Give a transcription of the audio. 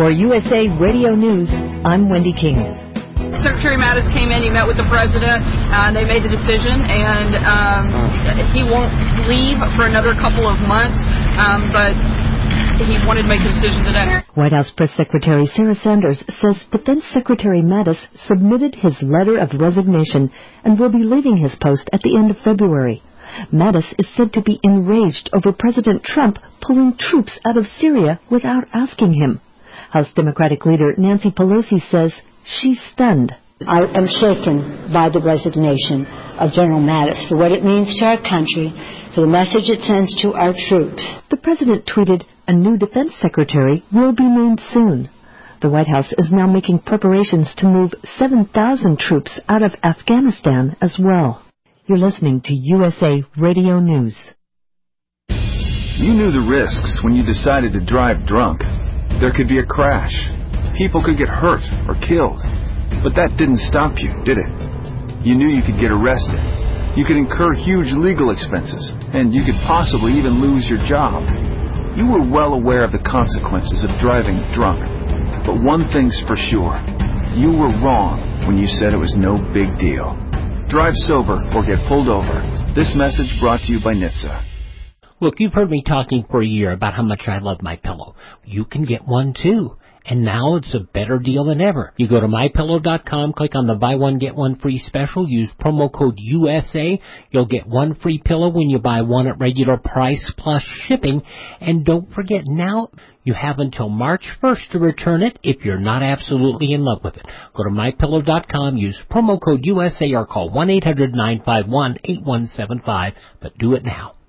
For USA Radio News, I'm Wendy King. Secretary Mattis came in, he met with the president, and they made the decision, and he won't leave for another couple of months, but he wanted to make a decision today. White House Press Secretary Sarah Sanders says Defense Secretary Mattis submitted his letter of resignation and will be leaving his post at the end of February. Mattis is said to be enraged over President Trump pulling troops out of Syria without asking him. House Democratic leader Nancy Pelosi says she's stunned. I am shaken by the resignation of General Mattis for what it means to our country, for the message it sends to our troops. The president tweeted, a new defense secretary will be named soon. The White House is now making preparations to move 7,000 troops out of Afghanistan as well. You're listening to USA Radio News. You knew the risks when you decided to drive drunk. There could be a crash. People could get hurt or killed. But that didn't stop you, did it? You knew you could get arrested. You could incur huge legal expenses, and you could possibly even lose your job. You were well aware of the consequences of driving drunk. But one thing's for sure. You were wrong when you said it was no big deal. Drive sober or get pulled over. This message brought to you by NHTSA. Look, you've heard me talking for a year about how much I love MyPillow. You can get one too. And now it's a better deal than ever. You go to MyPillow.com, click on the buy one, get one free special, use promo code USA. You'll get one free pillow when you buy one at regular price plus shipping. And don't forget, now you have until March 1st to return it if you're not absolutely in love with it. Go to MyPillow.com, use promo code USA or call 1-800-951-8175, but do it now.